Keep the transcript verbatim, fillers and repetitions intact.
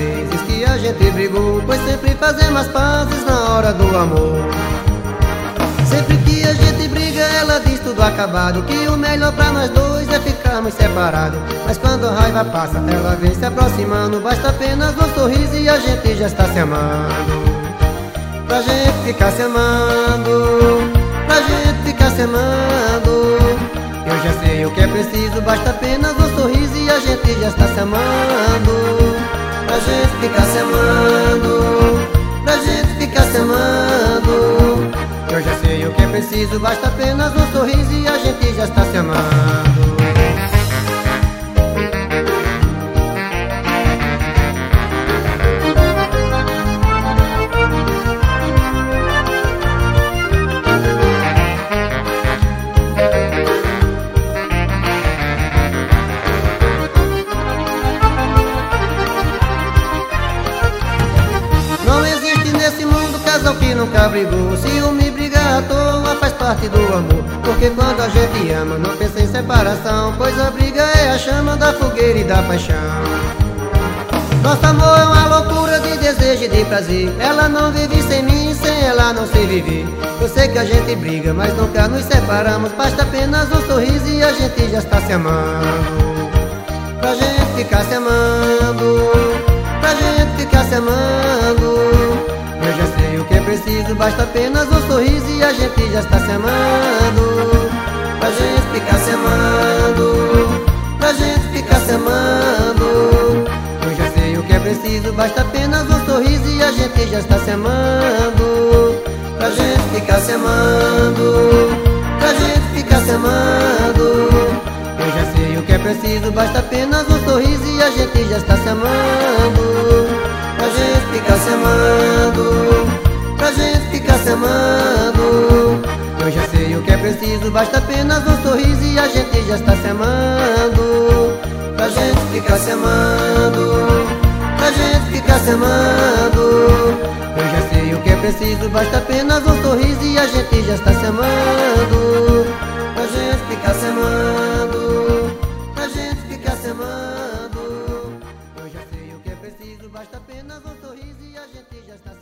vezes que a gente brigou, pois sempre fazemos as pazes na hora do amor. Sempre que a gente briga, ela diz tudo acabado, que o melhor pra nós dois é ficarmos separados. Mas quando a raiva passa, ela vem se aproximando, basta apenas um sorriso e a gente já está se amando. Pra gente ficar se amando, pra gente ficar se amando, eu já sei o que é preciso, basta apenas um sorriso e a gente já está se amando. Pra gente ficar se amando, pra gente ficar se amando, eu já sei o que é preciso, basta apenas um sorriso e a gente já está se amando. Casal que nunca brigou, ciúme e briga à toa faz parte do amor. Porque quando a gente ama não pensa em separação, pois a briga é a chama da fogueira e da paixão. Nosso amor é uma loucura de desejo e de prazer, ela não vive sem mim, sem ela não sei viver. Eu sei que a gente briga, mas nunca nos separamos, basta apenas um sorriso e a gente já está se amando. Pra gente ficar se amando, pra gente ficar se amando, eu já sei o que é preciso, basta apenas um sorriso e a gente já está se amando. Pra gente ficar se amando, pra gente ficar se amando, eu já sei o que é preciso, basta apenas um sorriso e a gente já está se amando. Pra gente ficar se amando, pra gente ficar se amando, eu já sei o que é preciso, basta apenas um sorriso e a gente já está se amando. Pra gente ficar se amando, pra gente ficar se amando, eu já sei o que é preciso, basta apenas um sorriso e a gente já está se amando. Pra gente ficar se amando, pra gente ficar se amando, eu já sei o que é preciso, basta apenas um sorriso e a gente já está se amando. Pra gente ficar se amando, pra gente ficar se amando, eu já sei o que é preciso, basta apenas um sorriso e a gente já está